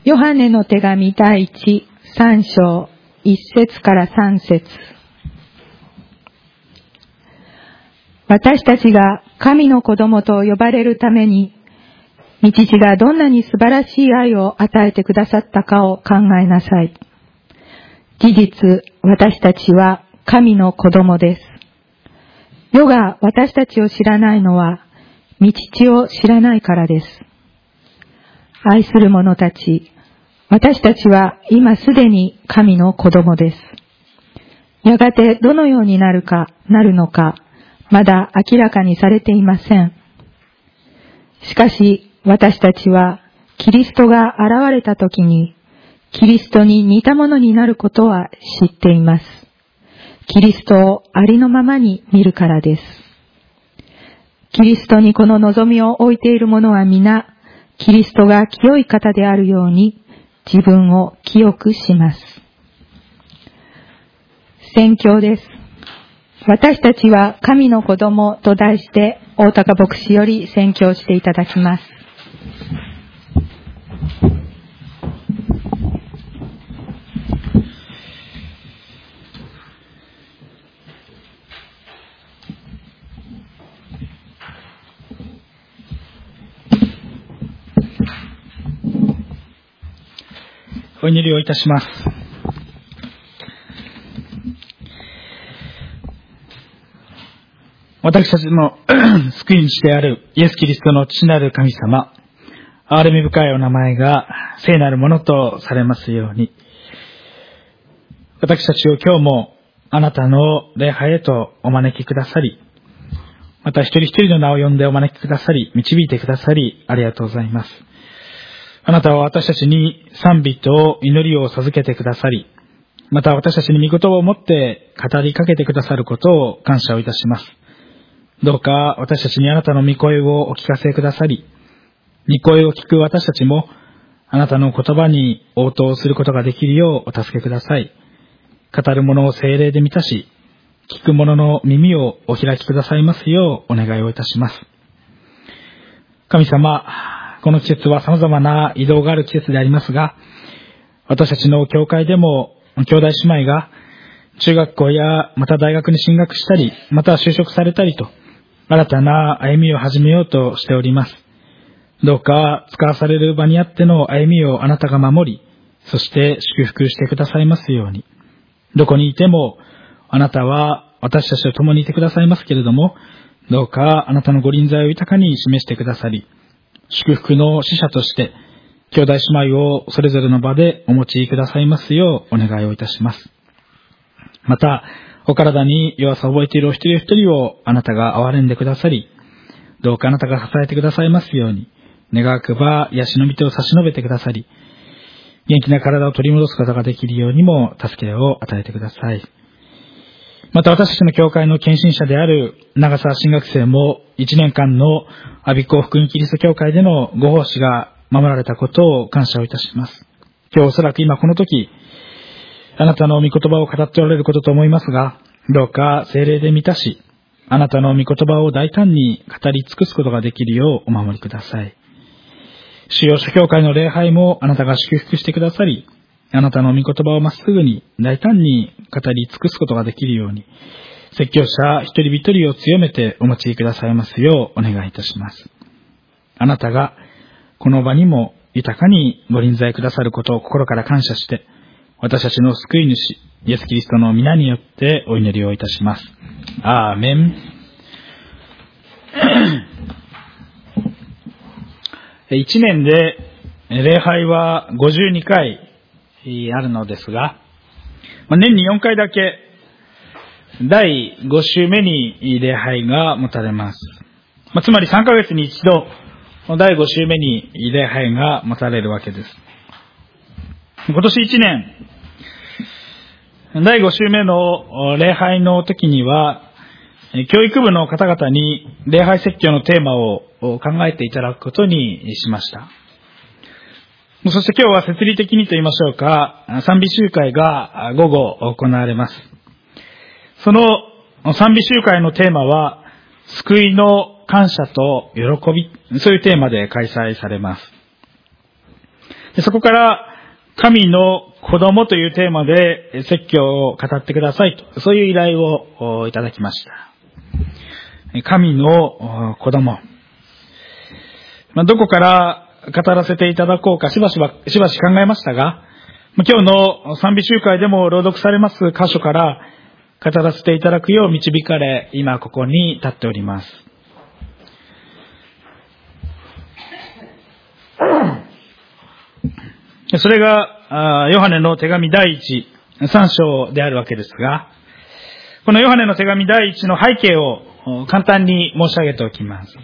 ヨハネの手紙第3章1節から3節。私たちが神の子供と呼ばれるために、御父がどんなに素晴らしい愛を与えてくださったかを考えなさい。事実、私たちは神の子供です。世が私たちを知らないのは、御父を知らないからです。愛する者たち、私たちは今すでに神の子供です。やがてどのようになるのか、まだ明らかにされていません。しかし、私たちはキリストが現れた時に、キリストに似たものになることは知っています。キリストをありのままに見るからです。キリストにこの望みを置いている者は皆、キリストが清い方であるように、自分を清くします。宣教です。私たちは神の子供と題して、大高牧師より宣教していただきます。 お祈りをいたします。私たちの救い主であるイエス・キリストの父なる神様、憐れみ深いお名前が聖なるものとされますように、私たちを今日もあなたの礼拝へとお招きくださり、また一人一人の名を呼んでお招きくださり、導いてくださり、ありがとうございます。あなたは私たちに賛美と祈りを授けてくださり、また私たちに御言葉を持って語りかけてくださることを感謝をいたします。どうか私たちにあなたの御声をお聞かせくださり、御声を聞く私たちもあなたの言葉に応答することができるようお助けください。語る者を聖霊で満たし、聞く者の耳をお開きくださいますようお願いをいたします。神様、この季節は様々な移動がある季節でありますが、私たちの教会でも兄弟姉妹が中学校やまた大学に進学したり、また就職されたりと、新たな歩みを始めようとしております。どうか使わされる場にあっての歩みをあなたが守り、そして祝福してくださいますように。どこにいてもあなたは私たちと共にいてくださいますけれども、どうかあなたのご臨在を豊かに示してくださり、祝福の使者として兄弟姉妹をそれぞれの場でお持ちくださいますようお願いをいたします。またお体に弱さを覚えているお一人お一人をあなたが憐れんでくださり、どうかあなたが支えてくださいますように、願わくば癒しの御手を差し伸べてくださり、元気な体を取り戻すことができるようにも助けを与えてください。また私たちの教会の献身者である長澤新学生も1年間の我孫子福音キリスト教会でのご奉仕が守られたことを感謝をいたします。今日おそらく今この時、あなたの御言葉を語っておられることと思いますが、どうか聖霊で満たし、あなたの御言葉を大胆に語り尽くすことができるようお守りください。主よ、諸教会の礼拝もあなたが祝福してくださり、あなたの御言葉をまっすぐに大胆に語り尽くすことができるように、説教者一人一人を強めてお持ちくださいますようお願いいたします。あなたがこの場にも豊かにご臨在くださることを心から感謝して、私たちの救い主イエス・キリストの皆によってお祈りをいたします。アーメン。1年で礼拝は52回あるのですが、年に4回だけ第5週目に礼拝が持たれます。つまり3ヶ月に一度第5週目に礼拝が持たれるわけです。今年1年第5週目の礼拝の時には、教育部の方々に礼拝説教のテーマを考えていただくことにしました。そして今日は設理的にと言いましょうか、賛美集会が午後行われます。その賛美集会のテーマは、救いの感謝と喜び、そういうテーマで開催されます。 そこから神の子供というテーマで説教を語ってくださいと、そういう依頼をいただきました。神の子供。どこから語らせていただこうかしばし考えましたが、今日の賛美集会でも朗読されます箇所から語らせていただくよう導かれ、今ここに立っております。それがヨハネの手紙第3章であるわけですが、このヨハネの手紙第1の背景を簡単に申し上げておきます。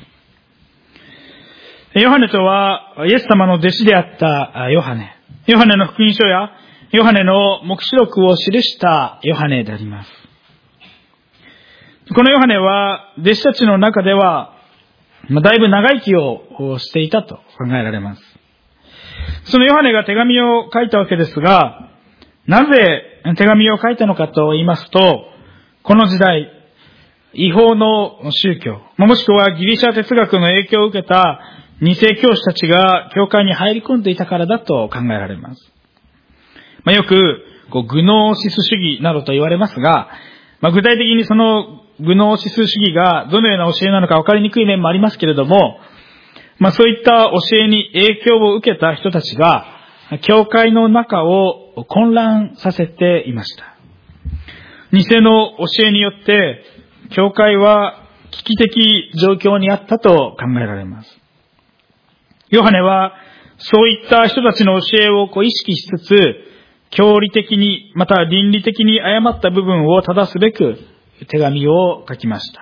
ヨハネとはイエス様の弟子であったヨハネの福音書やヨハネの黙示録を記したヨハネであります。このヨハネは弟子たちの中ではだいぶ長生きをしていたと考えられます。そのヨハネが手紙を書いたわけですが、なぜ手紙を書いたのかと言いますと、この時代、違法の宗教、もしくはギリシャ哲学の影響を受けた二世教師たちが教会に入り込んでいたからだと考えられます。よくグノーシス主義などと言われますが、具体的にそのグノーシス主義がどのような教えなのか分かりにくい面もありますけれども、そういった教えに影響を受けた人たちが教会の中を混乱させていました。偽の教えによって教会は危機的状況にあったと考えられます。ヨハネはそういった人たちの教えを意識しつつ、教理的にまた倫理的に誤った部分を正すべく手紙を書きました。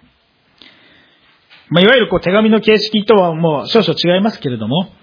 いわゆる手紙の形式とはもう少々違いますけれども、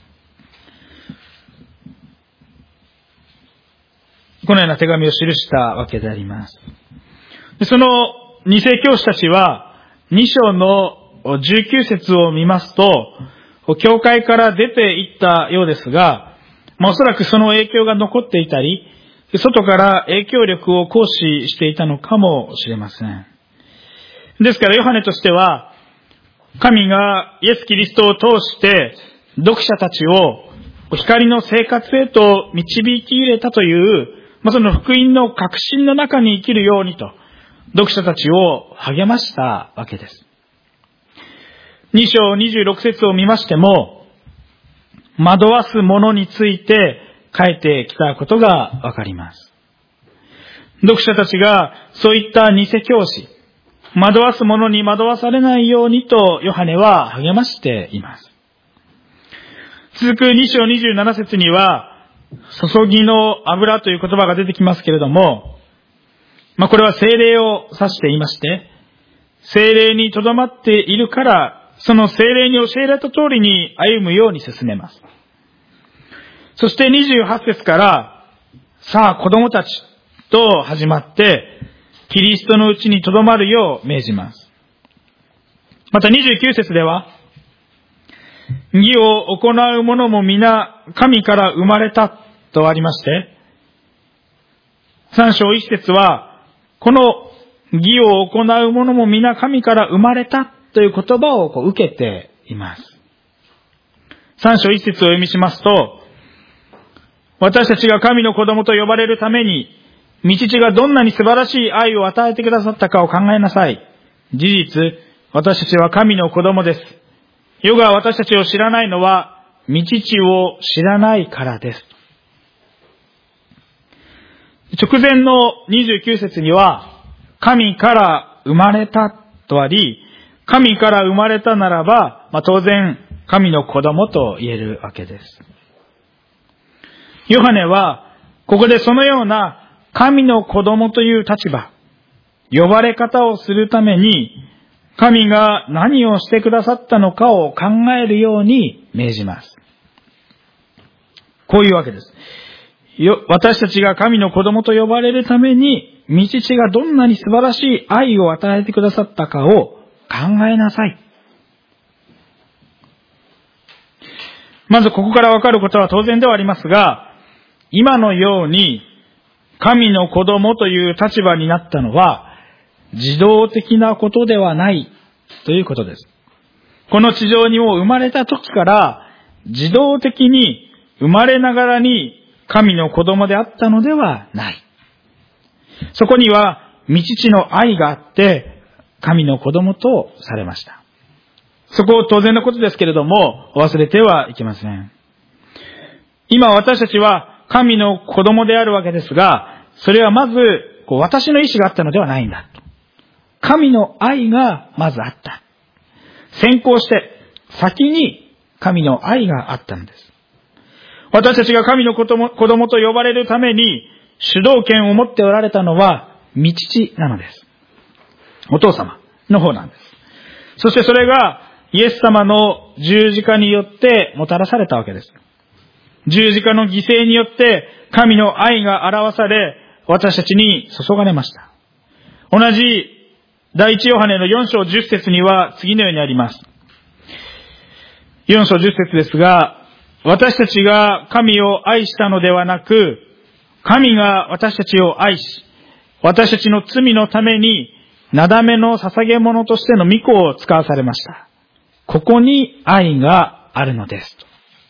このような手紙を記したわけであります。その二世教師たちは2章の19節を見ますと、教会から出ていったようですが、おそらくその影響が残っていたり、外から影響力を行使していたのかもしれません。ですからヨハネとしては、神がイエス・キリストを通して読者たちを光の生活へと導き入れたという、その福音の確信の中に生きるようにと、読者たちを励ましたわけです。2章26節を見ましても、惑わす者について書いてきたことがわかります。読者たちがそういった偽教師、惑わす者に惑わされないようにとヨハネは励ましています。続く2章27節には、注ぎの油という言葉が出てきますけれども、これは聖霊を指していまして、聖霊にとどまっているから、その聖霊に教えられた通りに歩むように進めます。そして28節から、さあ子供たちと始まって、キリストのうちにとどまるよう命じます。また29節では、義を行う者も皆神から生まれたとありまして、3章1節は、この義を行う者も皆神から生まれたという言葉を受けています。3章1節を読みしますと、私たちが神の子供と呼ばれるために、御父がどんなに素晴らしい愛を与えてくださったかを考えなさい。事実、私たちは神の子供です。世が私たちを知らないのは、御父を知らないからです。直前の29節には、神から生まれたとあり、神から生まれたならば、当然、神の子供と言えるわけです。ヨハネは、ここでそのような神の子供という立場、呼ばれ方をするために、神が何をしてくださったのかを考えるように命じます。こういうわけです。私たちが神の子供と呼ばれるために、御父がどんなに素晴らしい愛を与えてくださったかを考えなさい。まずここからわかることは当然ではありますが、今のように神の子供という立場になったのは自動的なことではないということです。この地上にも生まれた時から自動的に生まれながらに神の子供であったのではない。そこには御父の愛があって神の子供とされました。そこを当然のことですけれども忘れてはいけません。今私たちは神の子供であるわけですが、それはまず私の意志があったのではないんだと。神の愛がまずあった。先行して先に神の愛があったのです。私たちが神の子供と呼ばれるために主導権を持っておられたのは御父なのです。お父様の方なんです。そしてそれがイエス様の十字架によってもたらされたわけです。十字架の犠牲によって神の愛が表され、私たちに注がれました。同じ第一ヨハネの4章10節には次のようにあります。4章10節ですが、私たちが神を愛したのではなく、神が私たちを愛し、私たちの罪のために、なだめの捧げ物としての御子を使わされました。ここに愛があるのです。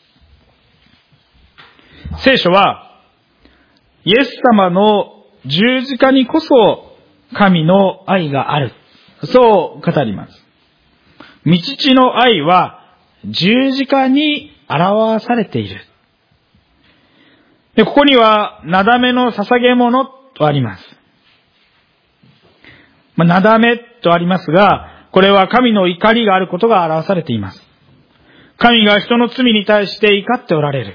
聖書は、イエス様の十字架にこそ神の愛がある。そう語ります。御父の愛は十字架に表されている。で、ここには、なだめの捧げ物とあります。なだめとありますが、これは神の怒りがあることが表されています。神が人の罪に対して怒っておられる。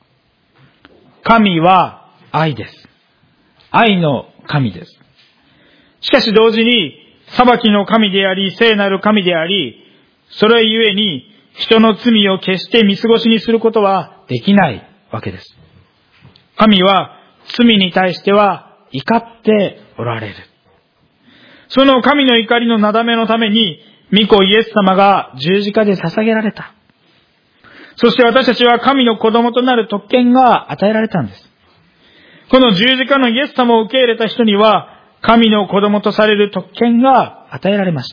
神は愛です。愛の神です。しかし同時に、裁きの神であり、聖なる神であり、それゆえに、人の罪を決して見過ごしにすることはできないわけです。神は罪に対しては怒っておられる。その神の怒りのなだめのために、御子イエス様が十字架で捧げられた。そして私たちは神の子供となる特権が与えられたんです。この十字架のイエス様を受け入れた人には、神の子供とされる特権が与えられました。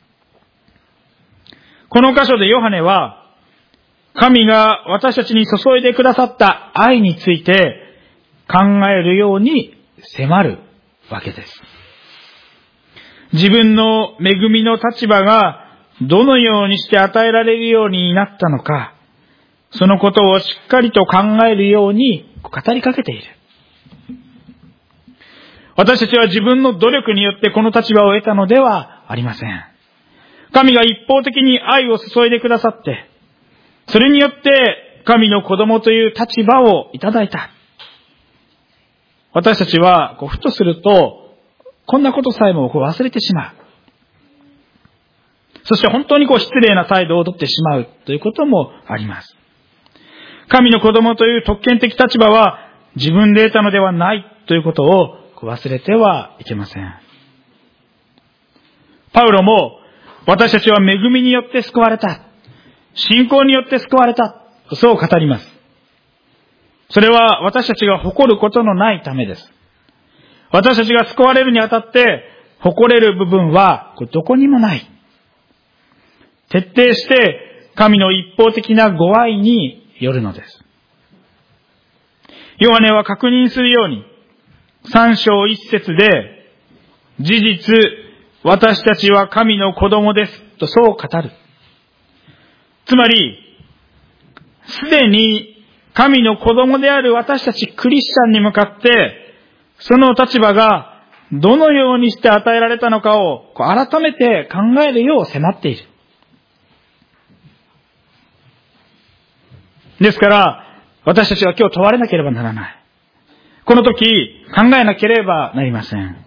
この箇所でヨハネは、神が私たちに注いでくださった愛について考えるように迫るわけです。自分の恵みの立場がどのようにして与えられるようになったのか、そのことをしっかりと考えるように語りかけている。私たちは自分の努力によってこの立場を得たのではありません。神が一方的に愛を注いでくださって、それによって神の子供という立場をいただいた。私たちはふとすると、こんなことさえも忘れてしまう。そして本当に失礼な態度をとってしまうということもあります。神の子供という特権的立場は自分で得たのではないということを忘れてはいけません。パウロも私たちは恵みによって救われた。信仰によって救われた。そう語ります。それは私たちが誇ることのないためです。私たちが救われるにあたって誇れる部分はどこにもない。徹底して神の一方的なご愛によるのです。ヨハネは確認するように、3章1節で、事実、私たちは神の子供ですとそう語る。つまり、すでに神の子供である私たちクリスチャンに向かって、その立場がどのようにして与えられたのかを改めて考えるよう迫っている。ですから、私たちは今日問われなければならない。この時、考えなければなりません。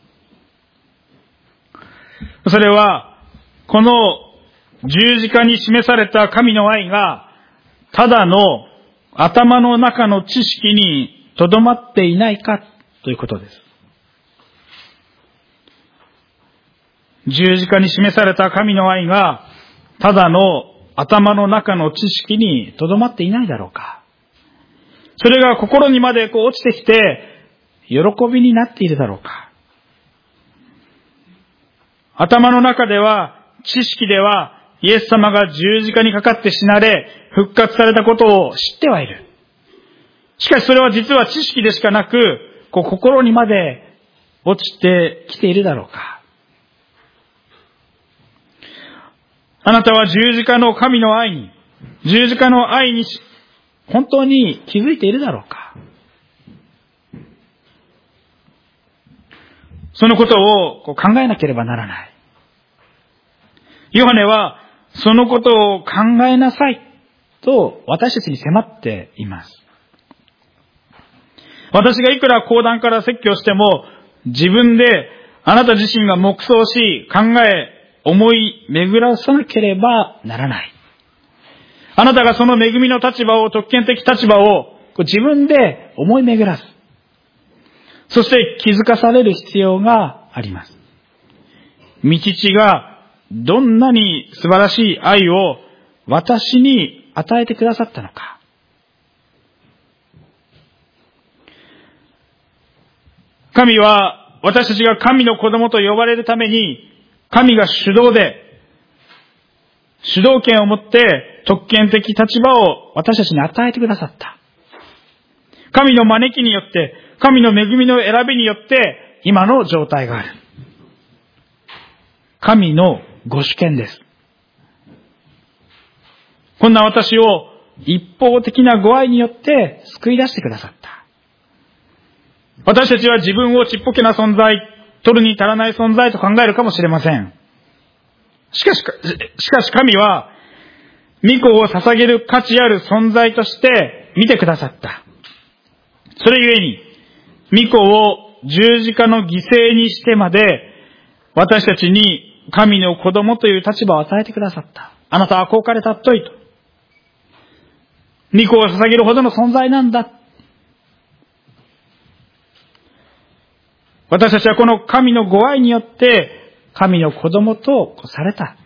それは、この十字架に示された神の愛が、ただの頭の中の知識にとどまっていないかということです。十字架に示された神の愛が、ただの頭の中の知識にとどまっていないだろうか。それが心にまで落ちてきて、喜びになっているだろうか。頭の中では、知識では、 イエス様が十字架にかかって死なれ、復活されたことを知ってはいる。しかしそれは実は知識でしかなく、心にまで落ちてきているだろうか。あなたは十字架の神の愛に、十字架の愛に本当に気づいているだろうか。そのことを考えなければならない。ヨハネはそのことを考えなさいと私たちに迫っています。私がいくら講談から説教しても、自分であなた自身が黙想し、考え、思い巡らさなければならない。あなたがその恵みの立場を、特権的立場を自分で思い巡らす。そして気づかされる必要があります。御父がどんなに素晴らしい愛を私に与えてくださったのか。神は私たちが神の子供と呼ばれるために、神が主導で、主導権を持って特権的立場を私たちに与えてくださった。神の招きによって、神の恵みの選びによって、今の状態がある。神のご主権です。こんな私を一方的なご愛によって救い出してくださった。私たちは自分をちっぽけな存在、取るに足らない存在と考えるかもしれません。しかし神は、御子を捧げる価値ある存在として見てくださった。それゆえに、御子を十字架の犠牲にしてまで、私たちに神の子供という立場を与えてくださった。あなたは高かれたっといと。御子を捧げるほどの存在なんだ。私たちはこの神のご愛によって、神の子供とされた。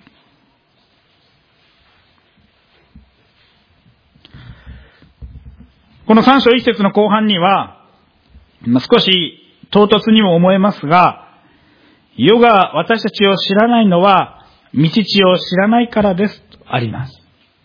この3章1節の後半には、少し唐突にも思えますが、世が私たちを知らないのは、御父を知らないからですとあります。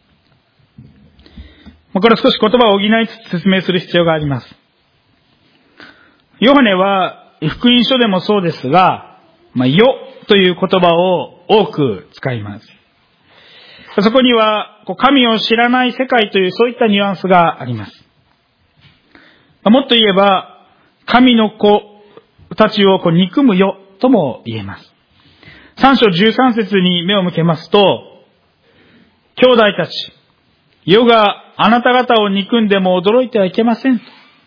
これ少し言葉を補いつつ説明する必要があります。ヨハネは福音書でもそうですが、世という言葉を多く使います。そこには神を知らない世界というそういったニュアンスがあります。もっと言えば、神の子たちを憎む世とも言えます。3章13節に目を向けますと、兄弟たち、世があなた方を憎んでも驚いてはいけません。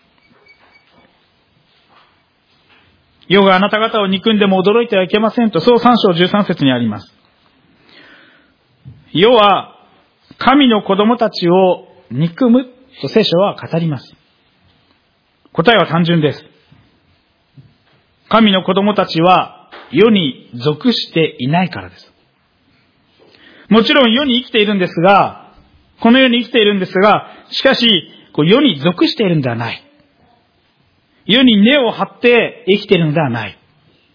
世があなた方を憎んでも驚いてはいけませんと、そう3章13節にあります。世は神の子供たちを憎むと聖書は語ります。答えは単純です。神の子供たちは世に属していないからです。もちろん世に生きているんですが、この世に生きているんですが、しかし世に属しているんではない。世に根を張って生きているのではない。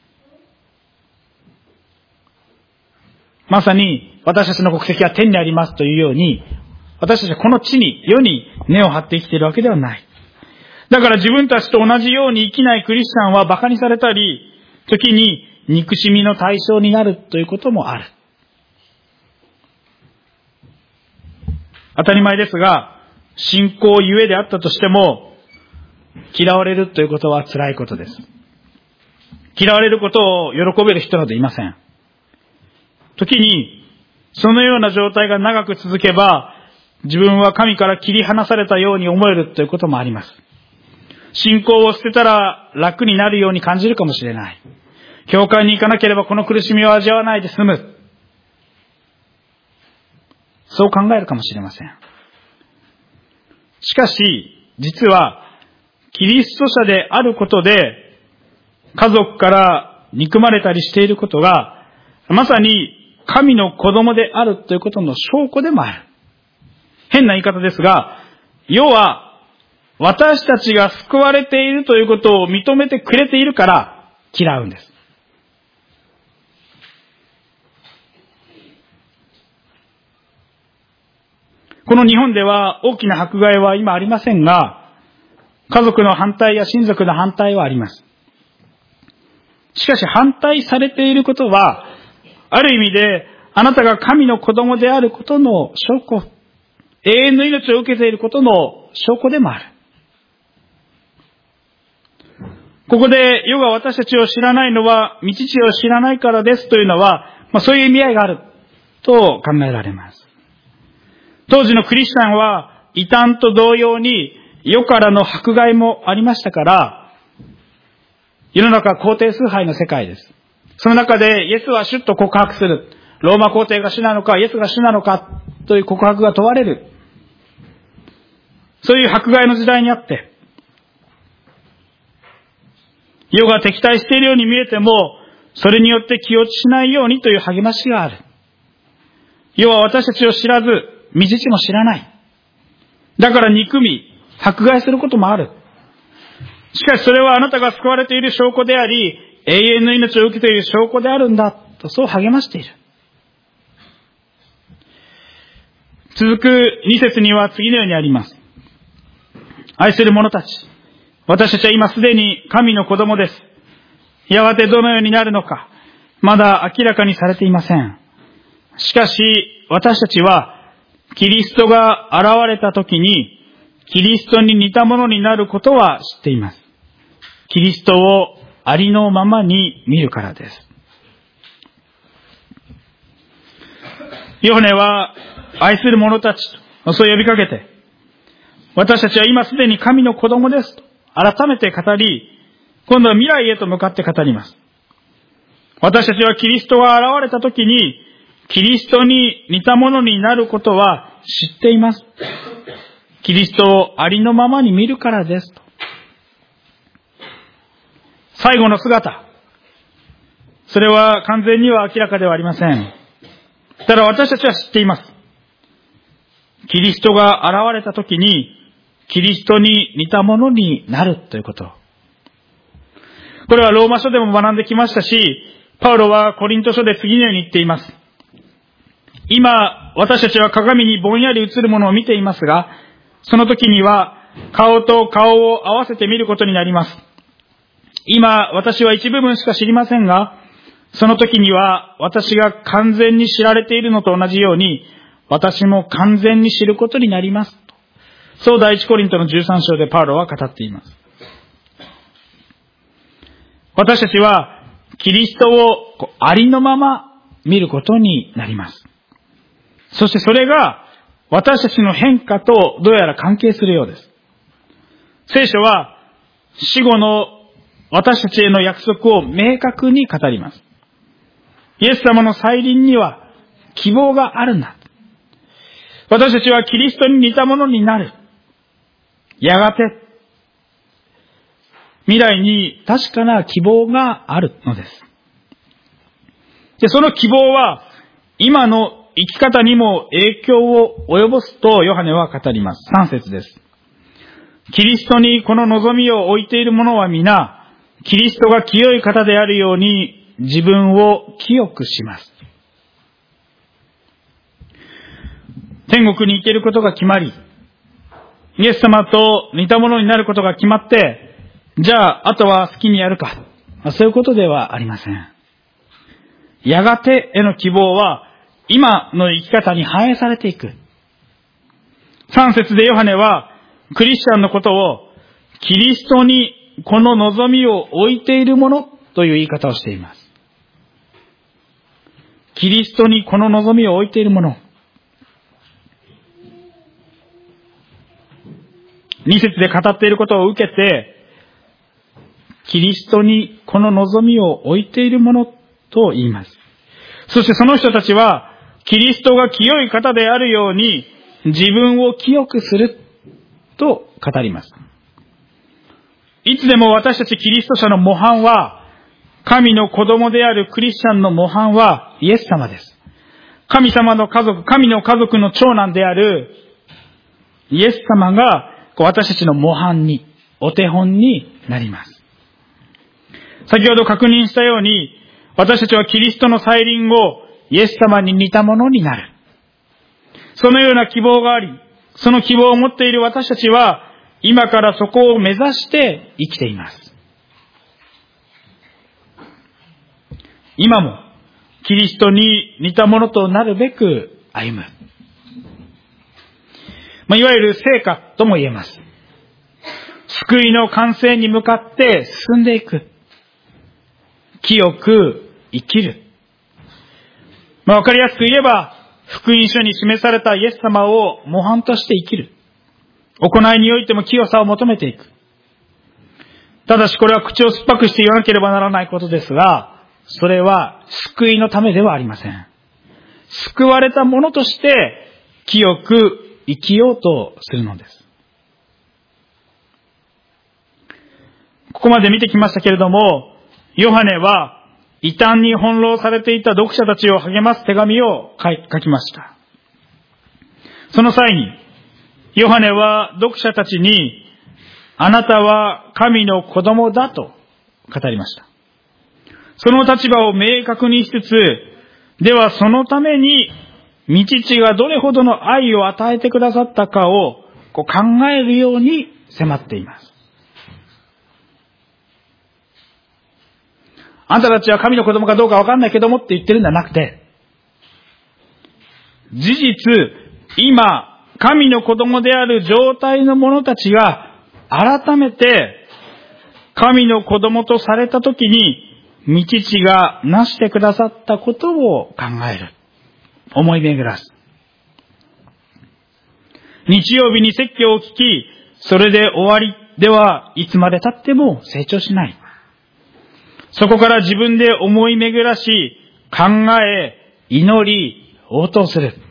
まさに私たちの国籍は天にありますというように、私たちはこの地に、世に根を張って生きているわけではない。だから自分たちと同じように生きないクリスチャンは馬鹿にされたり、時に憎しみの対象になるということもある。当たり前ですが、信仰ゆえであったとしても、嫌われるということは辛いことです。嫌われることを喜べる人などいません。時に、そのような状態が長く続けば、自分は神から切り離されたように思えるということもあります。信仰を捨てたら楽になるように感じるかもしれない。教会に行かなければこの苦しみを味わわないで済む。そう考えるかもしれません。しかし、実は、キリスト者であることで、家族から憎まれたりしていることが、まさに神の子供であるということの証拠でもある。変な言い方ですが、世は私たちが救われているということを認めてくれているから嫌うんです。 この日本では大きな迫害は今ありませんが、家族の反対や親族の反対はあります。しかし反対されていることは、ある意味であなたが神の子供であることの証拠、永遠の命を受けていることの証拠でもある。ここで世が私たちを知らないのは御父を知らないからですというのは、そういう意味合いがあると考えられます。当時のクリスチャンは異端と同様に世からの迫害もありましたから、世の中は皇帝崇拝の世界です。その中でイエスは主と告白する。ローマ皇帝が主なのかイエスが主なのかという告白が問われる。そういう迫害の時代にあって、世が敵対しているように見えても、それによって気落ちしないようにという励ましがある。世は私たちを知らず、御父も知らない。だから憎み、迫害することもある。しかしそれはあなたが救われている証拠であり、永遠の命を受けている証拠であるんだ、とそう励ましている。続く2節には次のようにあります。愛する者たち、私たちは今すでに神の子供です。やがてどのようになるのか、まだ明らかにされていません。しかし、私たちは、キリストが現れたときに、キリストに似たものになることは知っています。キリストをありのままに見るからです。ヨハネは、愛する者たちと、そう呼びかけて、私たちは今すでに神の子供ですと、改めて語り、今度は未来へと向かって語ります。私たちはキリストが現れたときに、キリストに似たものになることは知っています。キリストをありのままに見るからですと。最後の姿。それは完全には明らかではありません。ただ私たちは知っています。キリストが現れたときに、キリストに似たものになるということ。これはローマ書でも学んできましたし、パウロはコリント書で次のように言っています。今、私たちは鏡にぼんやり映るものを見ていますが、その時には顔と顔を合わせて見ることになります。今、私は一部分しか知りませんが、その時には私が完全に知られているのと同じように、私も完全に知ることになります。そう第一コリントの13章でパウロは語っています。私たちはキリストをありのまま見ることになります。そしてそれが私たちの変化とどうやら関係するようです。聖書は死後の私たちへの約束を明確に語ります。イエス様の再臨には希望があるんだ。私たちはキリストに似たものになる。やがて未来に確かな希望があるのです。で、その希望は今の生き方にも影響を及ぼすとヨハネは語ります。3節です。キリストにこの望みを置いている者は皆、キリストが清い方であるように自分を清くします。天国に行けることが決まり、イエス様と似たものになることが決まって、じゃあ、あとは好きにやるか。そういうことではありません。やがてへの希望は、今の生き方に反映されていく。3節でヨハネは、クリスチャンのことを、キリストにこの望みを置いているものという言い方をしています。キリストにこの望みを置いているもの。2節で語っていることを受けて、キリストにこの望みを置いているものと言います。そしてその人たちは、キリストが清い方であるように、自分を清くすると語ります。いつでも私たちキリスト者の模範は、神の子供であるクリスチャンの模範はイエス様です。神様の家族、神の家族の長男であるイエス様が私たちの模範に、お手本になります。先ほど確認したように、私たちはキリストの再臨後、イエス様に似たものになる。 そのような希望があり、その希望を持っている私たちは、今からそこを目指して生きています。今も、キリストに似たものとなるべく歩む。いわゆる成果とも言えます。救いの完成に向かって進んでいく。清く生きる。わかりやすく言えば、福音書に示されたイエス様を模範として生きる。行いにおいても清さを求めていく。ただしこれは口を酸っぱくして言わなければならないことですが、それは救いのためではありません。救われた者として清く生きようとするのです。ここまで見てきましたけれども、ヨハネは異端に翻弄されていた読者たちを励ます手紙を書きました。その際に、ヨハネは読者たちに、あなたは神の子供だと語りました。その立場を明確にしつつ、ではそのために、御父がどれほどの愛を与えてくださったかを考えるように迫っています。あんたたちは神の子供かどうかわかんないけどもって言ってるんじゃなくて、事実、今、神の子供である状態の者たちが改めて神の子供とされたときに、御父がなしてくださったことを考える。思い巡らす。日曜日に説教を聞き、それで終わりではいつまで経っても成長しない。そこから自分で思い巡らし、考え、祈り、応答する。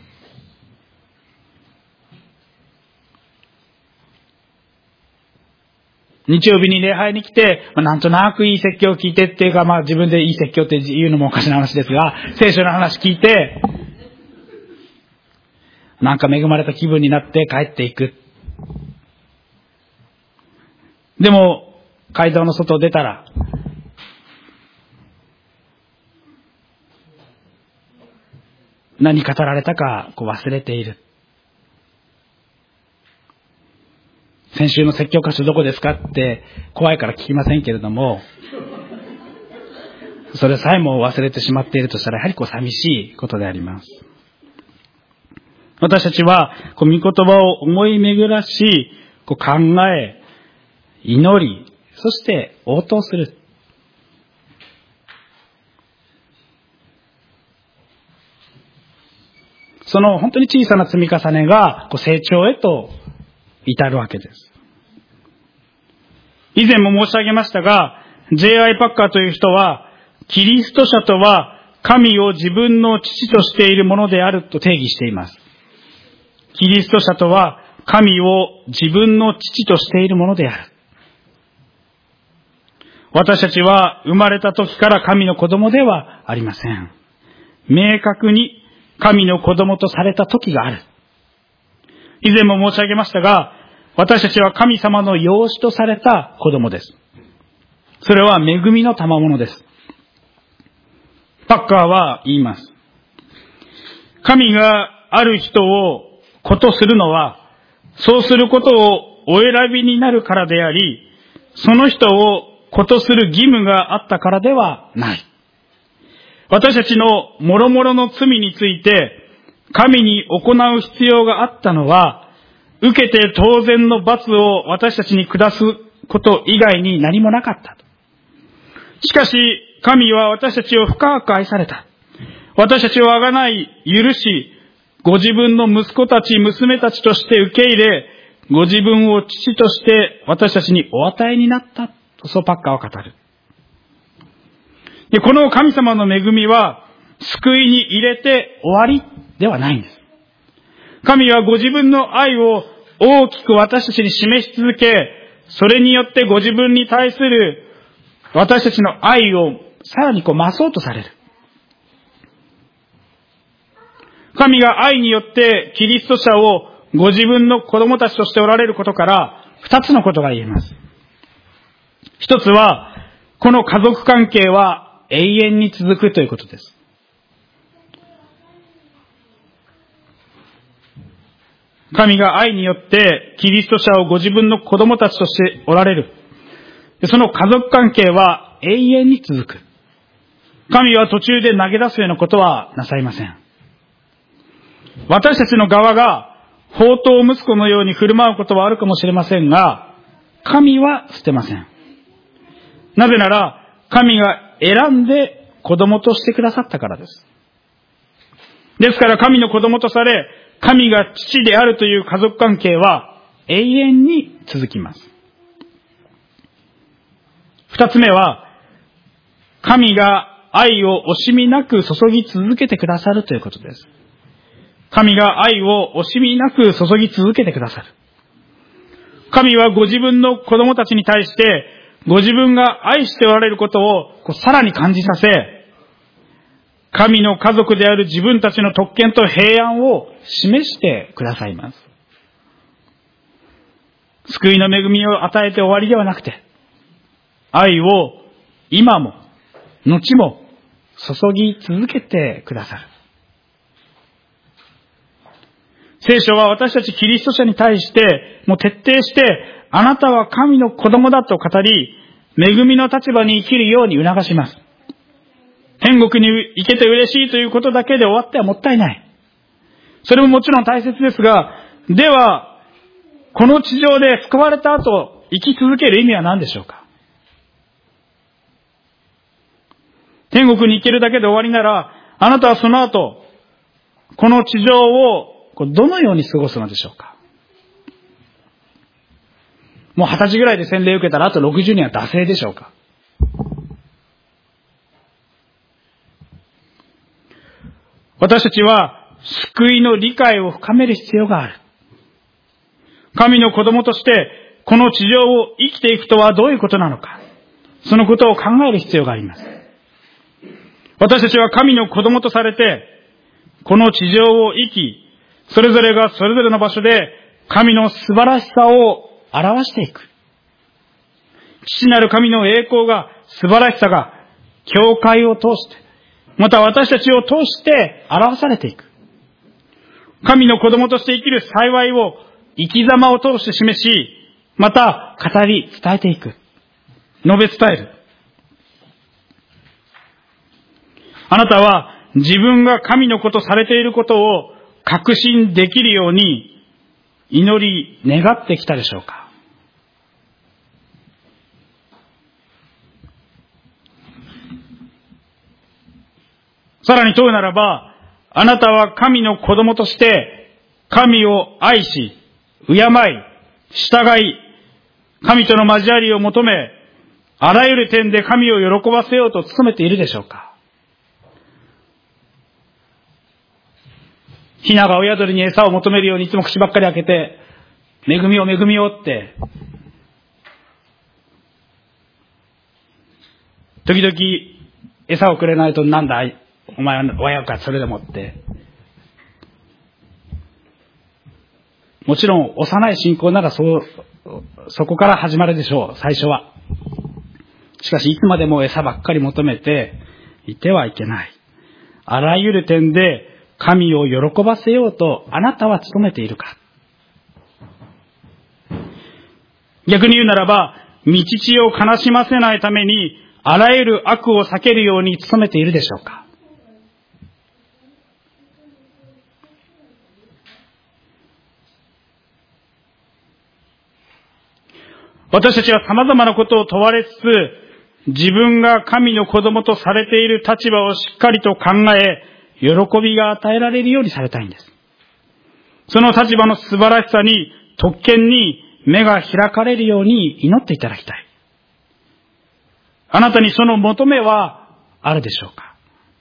日曜日に礼拝に来て、なんとなくいい説教を聞いてっていうか、自分でいい説教って言うのもおかしな話ですが、聖書の話聞いて、なんか恵まれた気分になって帰っていく。でも、会場の外を出たら、何語られたか忘れている。先週の説教箇所どこですかって怖いから聞きませんけれども、それさえも忘れてしまっているとしたらやはり寂しいことであります。私たちは御言葉を思い巡らし、考え、祈り、そして応答する。その本当に小さな積み重ねが成長へと至るわけです。以前も申し上げましたが、J.I. パッカーという人は、キリスト者とは神を自分の父としているものであると定義しています。キリスト者とは神を自分の父としているものである。私たちは生まれた時から神の子供ではありません。明確に神の子供とされた時がある。以前も申し上げましたが、私たちは神様の養子とされた子供です。それは恵みの賜物です。パッカーは言います。神がある人を子とするのは、そうすることをお選びになるからであり、その人を子とする義務があったからではない。私たちの諸々の罪について、神に行う必要があったのは、受けて当然の罰を私たちに下すこと以外に何もなかった。しかし、神は私たちを深く愛された。私たちを贖い、許し、ご自分の息子たち、娘たちとして受け入れ、ご自分を父として私たちにお与えになった。そうパッカーは語る。で、この神様の恵みは、救いに入れて終わりではないんです。神はご自分の愛を大きく私たちに示し続け、それによってご自分に対する私たちの愛をさらに増そうとされる。神が愛によってキリスト者をご自分の子供たちとしておられることから二つのことが言えます。一つは、この家族関係は永遠に続くということです。 神が愛によってキリスト者をご自分の子供たちとしておられる。その家族関係は永遠に続く。神は途中で投げ出すようなことはなさいません。私たちの側が放蕩息子のように振る舞うことはあるかもしれませんが、神は捨てません。なぜなら、神が選んで子供としてくださったからです。ですから神の子供とされ、神が父であるという家族関係は永遠に続きます。二つ目は、神が愛を惜しみなく注ぎ続けてくださるということです。神が愛を惜しみなく注ぎ続けてくださる。神はご自分の子供たちに対して、ご自分が愛しておられることをさらに感じさせ、神の家族である自分たちの特権と平安を示してくださいます。救いの恵みを与えて終わりではなくて、愛を今も後も注ぎ続けてくださる。聖書は私たちキリスト者に対してもう徹底して、あなたは神の子供だと語り、恵みの立場に生きるように促します。天国に行けて嬉しいということだけで終わってはもったいない。それももちろん大切ですが、では、この地上で救われた後、生き続ける意味は何でしょうか？天国に行けるだけで終わりなら、あなたはその後、この地上をどのように過ごすのでしょうか？もう20歳ぐらいで洗礼を受けたらあと60年は惰性でしょうか？私たちは救いの理解を深める必要がある。神の子供としてこの地上を生きていくとはどういうことなのか。そのことを考える必要があります。私たちは神の子供とされて、この地上を生き、それぞれがそれぞれの場所で神の素晴らしさを表していく。父なる神の栄光が、素晴らしさが、教会を通して、また私たちを通して表されていく。神の子供として生きる幸いを生き様を通して示し、また語り伝えていく。述べ伝える。あなたは自分が神の子とされていることを確信できるように祈り願ってきたでしょうか？さらに問うならば、あなたは神の子供として神を愛し、敬い、従い、神との交わりを求め、あらゆる点で神を喜ばせようと努めているでしょうか？ヒナが親鳥に餌を求めるようにいつも口ばっかり開けて、恵みを恵みをって、時々餌をくれないとなんだいお前は親かそれでもって。もちろん幼い信仰ならそこから始まるでしょう、最初は。しかしいつまでも餌ばっかり求めていてはいけない。あらゆる点で神を喜ばせようとあなたは努めているか。逆に言うならば、道地を悲しませないためにあらゆる悪を避けるように努めているでしょうか。私たちは様々なことを問われつつ、自分が神の子供とされている立場をしっかりと考え、喜びが与えられるようにされたいんです。その立場の素晴らしさに、特権に目が開かれるように祈っていただきたい。あなたにその求めはあるでしょうか。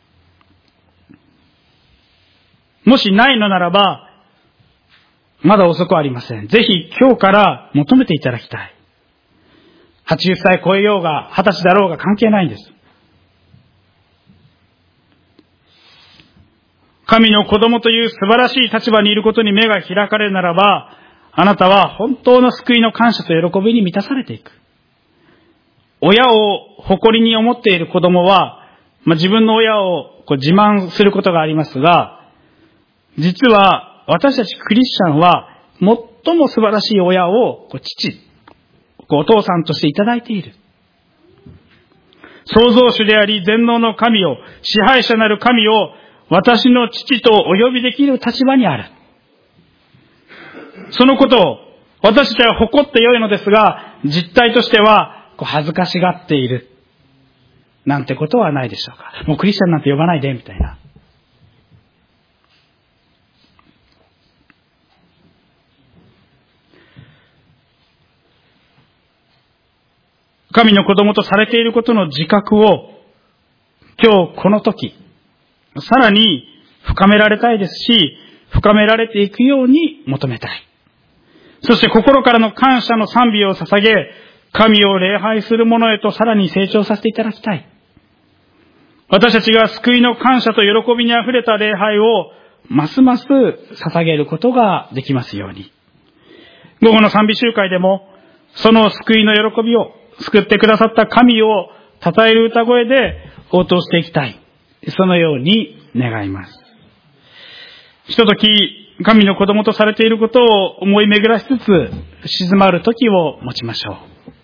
もしないのならば、まだ遅くはありません。ぜひ今日から求めていただきたい。80歳超えようが、20歳だろうが関係ないんです。神の子供という素晴らしい立場にいることに目が開かれるならば、あなたは本当の救いの感謝と喜びに満たされていく。親を誇りに思っている子供は、自分の親を自慢することがありますが、実は私たちクリスチャンは最も素晴らしい親を父、お父さんとしていただいている。創造主であり全能の神を、支配者なる神を私の父とお呼びできる立場にある。そのことを私たちは誇ってよいのですが、実態としては恥ずかしがっているなんてことはないでしょうか。もうクリスチャンなんて呼ばないでみたいな。神の子供とされていることの自覚を今日この時さらに深められたいですし、深められていくように求めたい。そして心からの感謝の賛美を捧げ、神を礼拝する者へとさらに成長させていただきたい。私たちが救いの感謝と喜びにあふれた礼拝をますます捧げることができますように。午後の賛美集会でもその救いの喜びを、救ってくださった神を称える歌声で応答していきたい。そのように願います。ひととき神の子供とされていることを思い巡らしつつ静まる時を持ちましょう。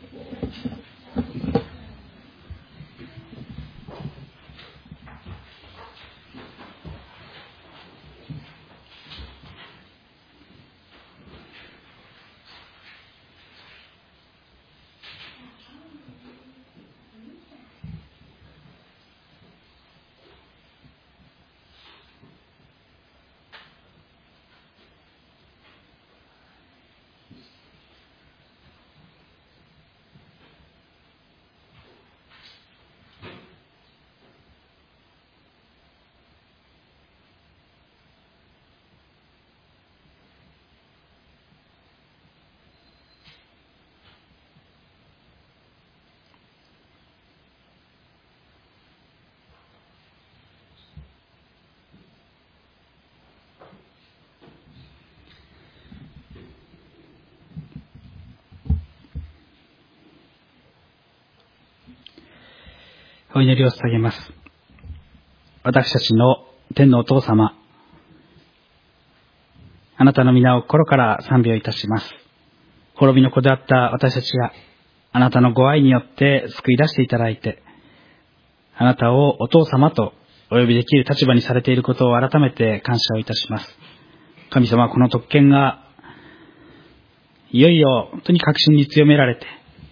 お祈りを捧げます。私たちの天のお父様、あなたの皆を心から賛美をいたします。滅びの子であった私たちがあなたのご愛によって救い出していただいて、あなたをお父様とお呼びできる立場にされていることを改めて感謝をいたします。神様はこの特権がいよいよ本当に確信に強められて、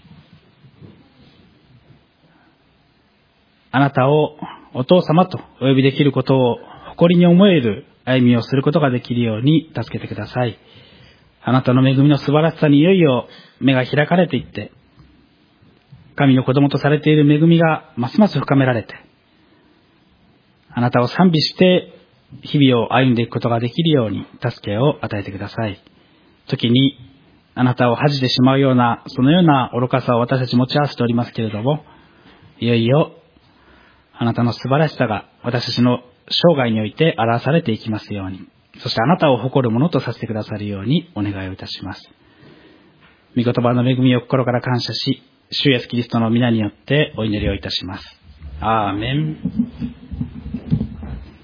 あなたをお父様とお呼びできることを誇りに思える歩みをすることができるように助けてください。あなたの恵みの素晴らしさにいよいよ目が開かれていって、神の子供とされている恵みがますます深められて、あなたを賛美して日々を歩んでいくことができるように助けを与えてください。時にあなたを恥じてしまうような、そのような愚かさを私たち持ち合わせておりますけれども、いよいよあなたの素晴らしさが私たちの生涯において表されていきますように、そしてあなたを誇るものとさせてくださるようにお願いをいたします。御言葉の恵みを心から感謝し、主イエスキリストの皆によってお祈りをいたします。アーメン。